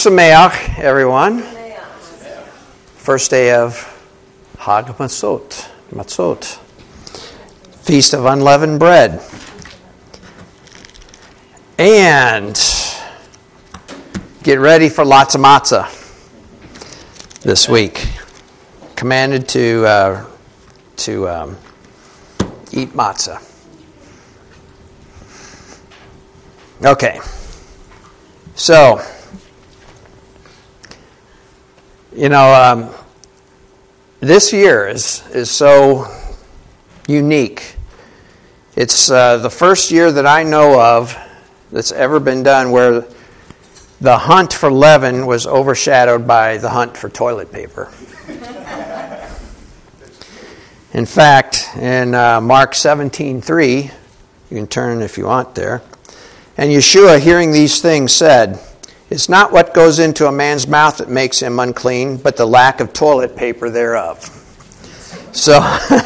Sameach, everyone. First day of Hag Matzot, Feast of Unleavened Bread. And get ready for lots of matzah this week. Commanded to eat matzah. Okay. So, this year is so unique. It's the first year that I know of that's ever been done where the hunt for leaven was overshadowed by the hunt for toilet paper. In fact, in Mark 17:3, you can turn if you want there, and Yeshua, hearing these things, said, "It's not what goes into a man's mouth that makes him unclean, but the lack of toilet paper thereof." So,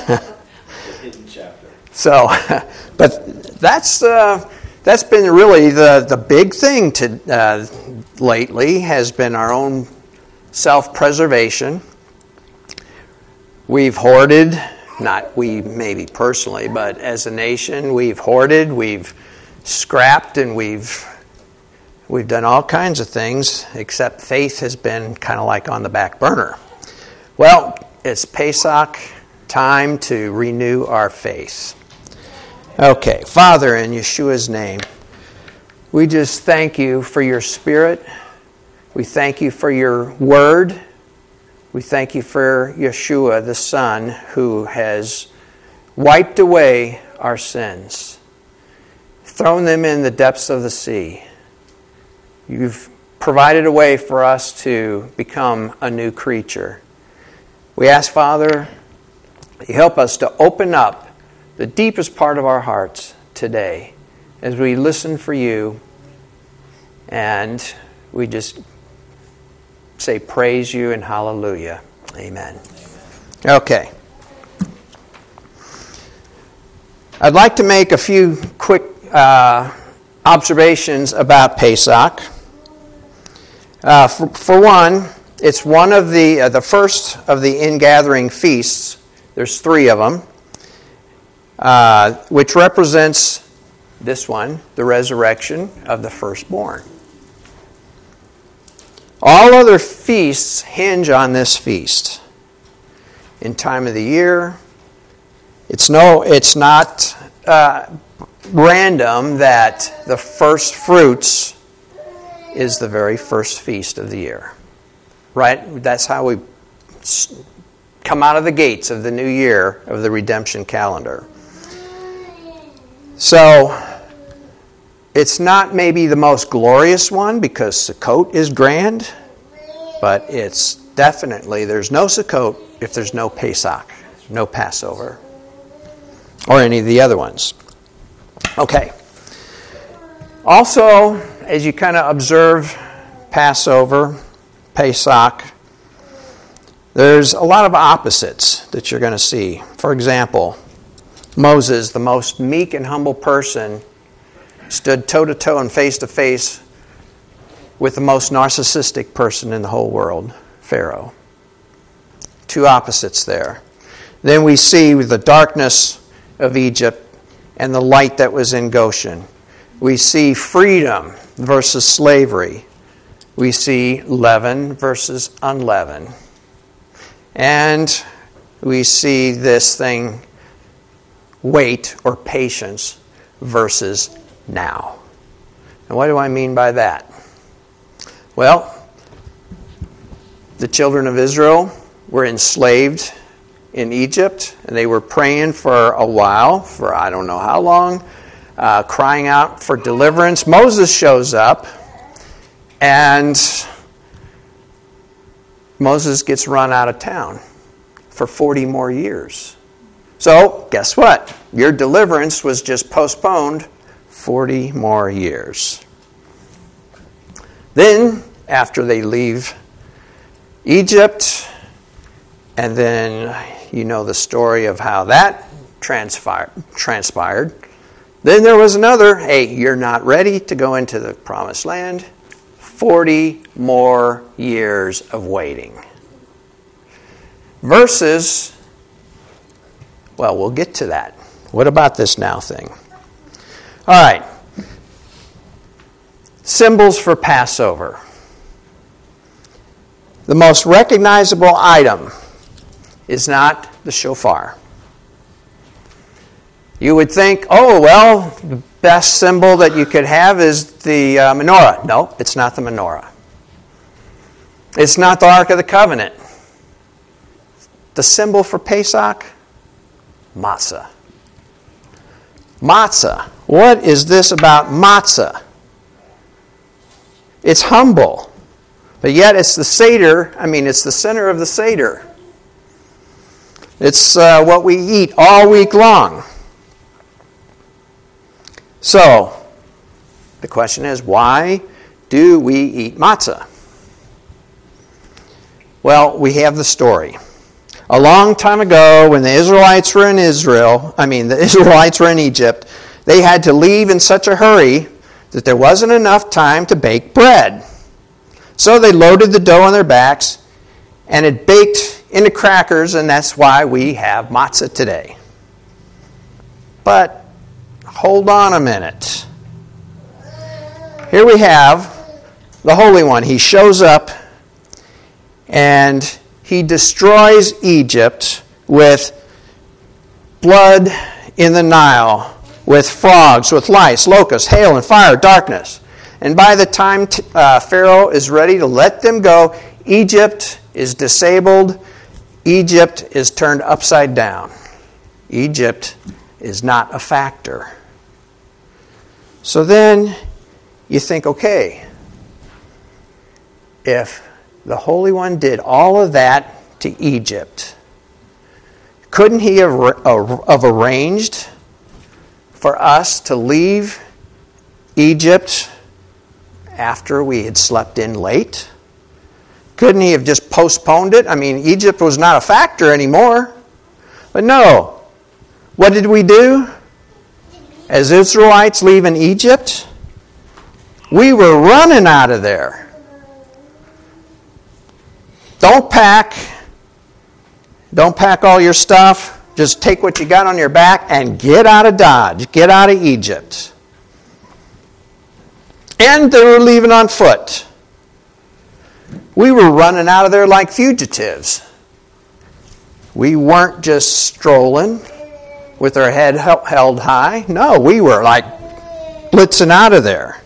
but that's been really the big thing lately has been our own self-preservation. We've hoarded, not we maybe personally, but as a nation, we've hoarded, we've scrapped, and we've done all kinds of things, except faith has been kind of like on the back burner. Well, it's Pesach, time to renew our faith. Okay, Father, in Yeshua's name, we just thank you for your Spirit. We thank you for your Word. We thank you for Yeshua, the Son, who has wiped away our sins, thrown them in the depths of the sea. You've provided a way for us to become a new creature. We ask, Father, you help us to open up the deepest part of our hearts today as we listen for you, and we just say praise you and hallelujah. Amen. Okay. I'd like to make a few quick observations about Pesach. For one, it's one of the first of the ingathering feasts. There's 3 of them, which represents this one, the resurrection of the firstborn. All other feasts hinge on this feast. In time of the year, it's not random that the first fruits is the very first feast of the year. Right? That's how we come out of the gates of the new year of the redemption calendar. So, it's not maybe the most glorious one because Sukkot is grand, but it's definitely, there's no Sukkot if there's no Pesach, no Passover, or any of the other ones. Okay. Also, as you kind of observe Passover, Pesach, there's a lot of opposites that you're going to see. For example, Moses, the most meek and humble person, stood toe-to-toe and face-to-face with the most narcissistic person in the whole world, Pharaoh. 2 opposites there. Then we see the darkness of Egypt and the light that was in Goshen. We see freedom versus slavery. We see leaven versus unleavened. And we see this thing, wait or patience versus now. And what do I mean by that? Well, the children of Israel were enslaved in Egypt, and they were praying for a while, for I don't know how long, crying out for deliverance. Moses shows up, and Moses gets run out of town for 40 more years. So, guess what? Your deliverance was just postponed 40 more years. Then, after they leave Egypt, and then you know the story of how that transpired. Then there was another, hey, you're not ready to go into the promised land. 40 more years of waiting. Versus, well, we'll get to that. What about this now thing? All right. Symbols for Passover. The most recognizable item is not the shofar. You would think, oh, well, the best symbol that you could have is the menorah. No, it's not the menorah. It's not the Ark of the Covenant. The symbol for Pesach? Matzah. Matzah. What is this about matzah? It's humble. But yet it's the Seder. It's the center of the Seder. It's what we eat all week long. So, the question is, why do we eat matzah? Well, we have the story. A long time ago, when the Israelites were in the Israelites were in Egypt, they had to leave in such a hurry that there wasn't enough time to bake bread. So they loaded the dough on their backs, and it baked into crackers, and that's why we have matzah today. But hold on a minute. Here we have the Holy One. He shows up, and he destroys Egypt with blood in the Nile, with frogs, with lice, locusts, hail, and fire, darkness. And by the time Pharaoh is ready to let them go, Egypt is disabled. Egypt is turned upside down. Egypt is not a factor. So then you think, okay, if the Holy One did all of that to Egypt, couldn't he have arranged for us to leave Egypt after we had slept in late? Couldn't he have just postponed it? Egypt was not a factor anymore. But no. What did we do? As Israelites leaving Egypt, we were running out of there. Don't pack all your stuff. Just take what you got on your back and get out of Dodge. Get out of Egypt. And they were leaving on foot. We were running out of there like fugitives. We weren't just strolling with our head held high. No, we were like blitzing out of there.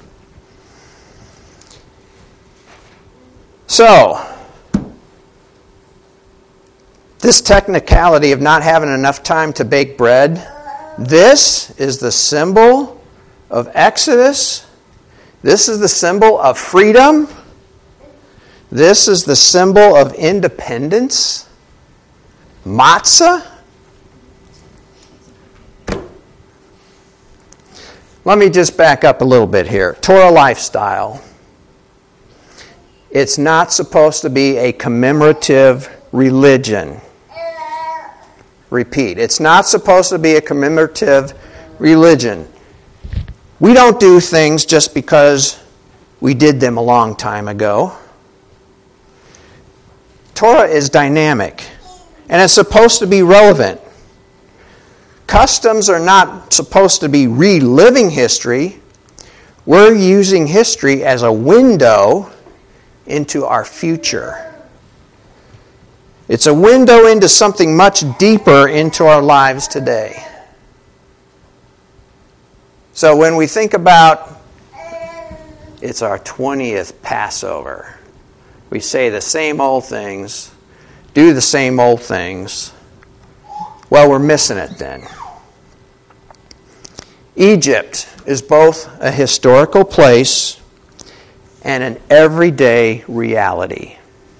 So, this technicality of not having enough time to bake bread, this is the symbol of Exodus. This is the symbol of freedom. This is the symbol of independence. Matzah. Let me just back up a little bit here. Torah lifestyle. It's not supposed to be a commemorative religion. Repeat. It's not supposed to be a commemorative religion. We don't do things just because we did them a long time ago. Torah is dynamic, and it's supposed to be relevant. Customs are not supposed to be reliving history. We're using history as a window into our future. It's a window into something much deeper into our lives today. So when we think about it's our 20th Passover, we say the same old things, do the same old things. Well, we're missing it then. Egypt is both a historical place and an everyday reality.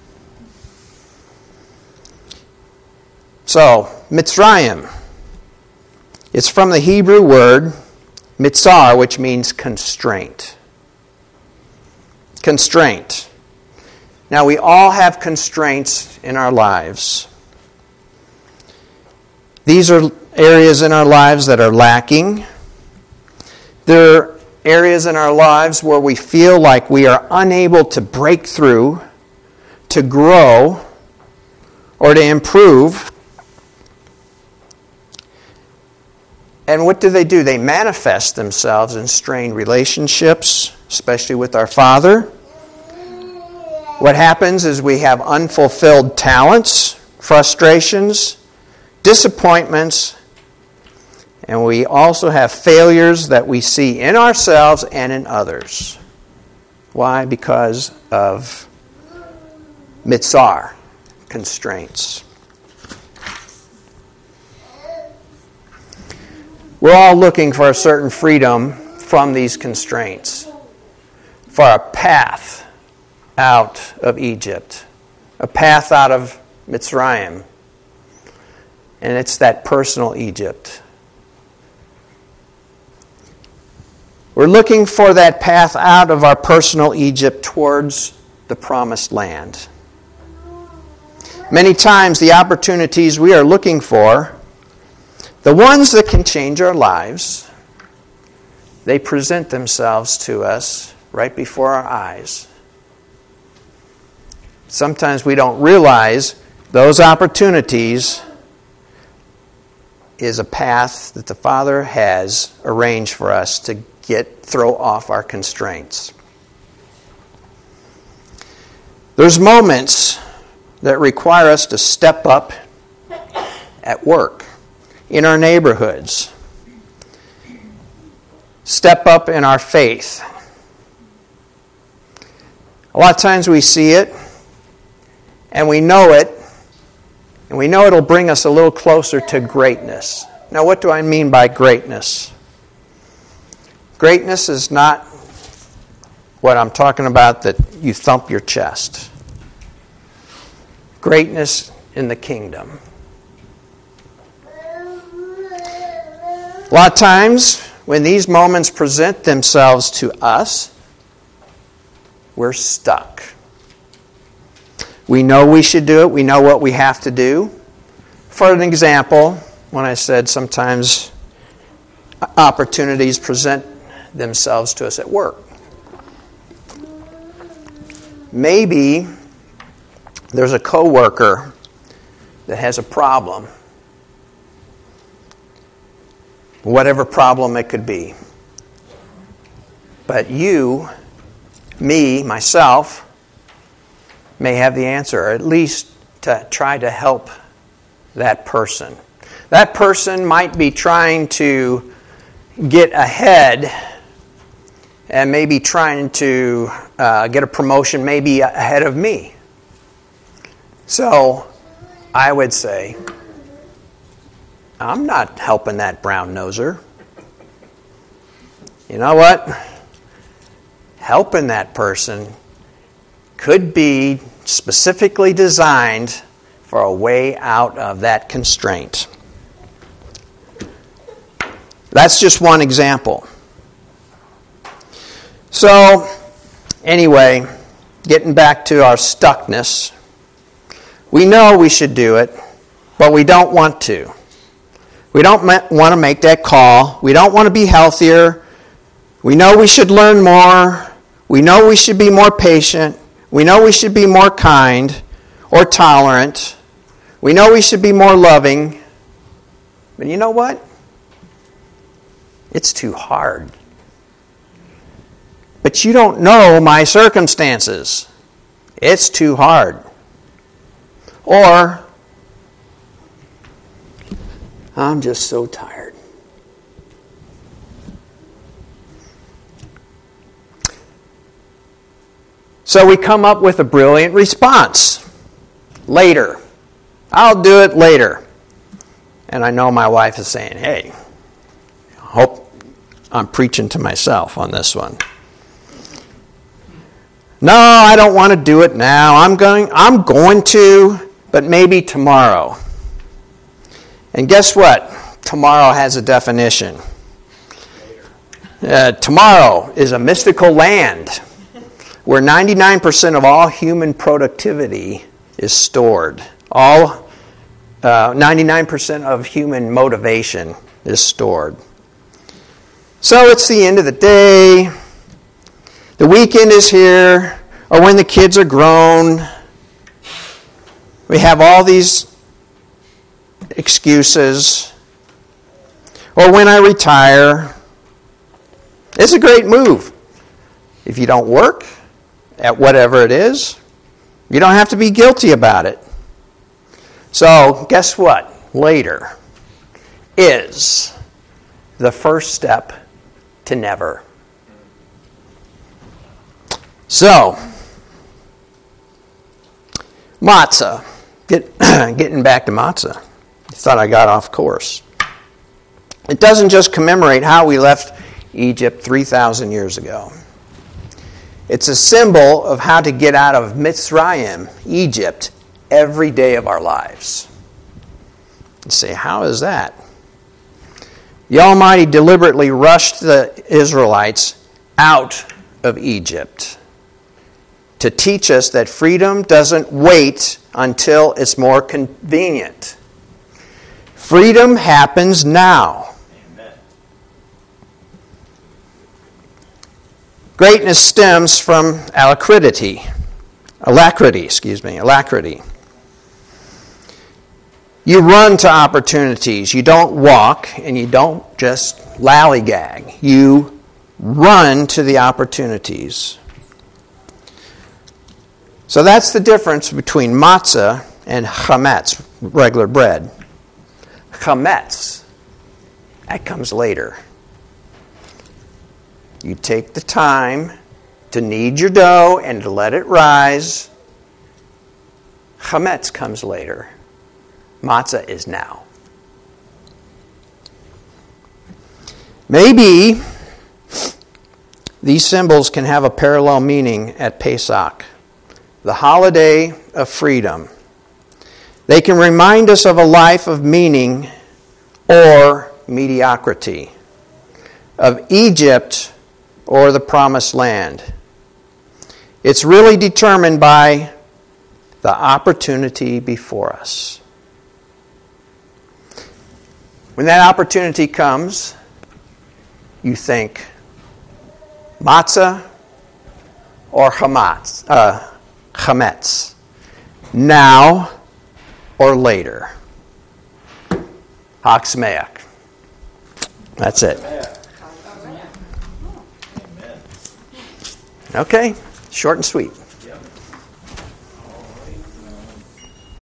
So, Mitzrayim. It's from the Hebrew word mitzar, which means constraint. Constraint. Now, we all have constraints in our lives. These are areas in our lives that are lacking. They're areas in our lives where we feel like we are unable to break through, to grow, or to improve. And what do? They manifest themselves in strained relationships, especially with our Father. What happens is we have unfulfilled talents, frustrations, disappointments, and we also have failures that we see in ourselves and in others. Why? Because of mitzar, constraints. We're all looking for a certain freedom from these constraints, for a path out of Egypt, a path out of Mitzrayim. And it's that personal Egypt. We're looking for that path out of our personal Egypt towards the promised land. Many times the opportunities we are looking for, the ones that can change our lives, they present themselves to us right before our eyes. Sometimes we don't realize those opportunities is a path that the Father has arranged for us to throw off our constraints. There's moments that require us to step up at work, in our neighborhoods, step up in our faith. A lot of times we see it, and we know it, and we know it'll bring us a little closer to greatness. Now, what do I mean by greatness? Greatness is not what I'm talking about, that you thump your chest. Greatness in the kingdom. A lot of times, when these moments present themselves to us, we're stuck. We know we should do it. We know what we have to do. For an example, when I said sometimes opportunities present themselves to us at work. Maybe there's a coworker that has a problem. Whatever problem it could be. But you, me, myself, may have the answer, or at least to try to help that person. That person might be trying to get ahead and maybe trying to get a promotion maybe ahead of me. So I would say, I'm not helping that brown noser. You know what? Helping that person could be specifically designed for a way out of that constraint. That's just one example. So, anyway, getting back to our stuckness, we know we should do it, but we don't want to. We don't want to make that call. We don't want to be healthier. We know we should learn more. We know we should be more patient. We know we should be more kind or tolerant. We know we should be more loving. But you know what? It's too hard. But you don't know my circumstances. It's too hard. Or, I'm just so tired. So we come up with a brilliant response. Later. I'll do it later. And I know my wife is saying, hey, I hope I'm preaching to myself on this one. No, I don't want to do it now. I'm going to, but maybe tomorrow. And guess what? Tomorrow has a definition. Tomorrow is a mystical land where 99% of all human productivity is stored. All 99% of human motivation is stored. So it's the end of the day. The weekend is here, or when the kids are grown. We have all these excuses. Or when I retire. It's a great move. If you don't work at whatever it is, you don't have to be guilty about it. So, guess what? Later is the first step to never. So, matzah. Getting back to matzah. I thought I got off course. It doesn't just commemorate how we left Egypt 3,000 years ago. It's a symbol of how to get out of Mitzrayim, Egypt, every day of our lives. You say, how is that? The Almighty deliberately rushed the Israelites out of Egypt to teach us that freedom doesn't wait until it's more convenient. Freedom happens now. Amen. Greatness stems from alacrity. You run to opportunities. You don't walk and you don't just lollygag. You run to the opportunities. So that's the difference between matzah and chametz, regular bread. Chametz, that comes later. You take the time to knead your dough and to let it rise. Chametz comes later. Matzah is now. Maybe these symbols can have a parallel meaning at Pesach, the holiday of freedom. They can remind us of a life of meaning or mediocrity, of Egypt or the Promised Land. It's really determined by the opportunity before us. When that opportunity comes, you think matzah or chametz, now or later. Chag Sameach. That's it. Okay, short and sweet.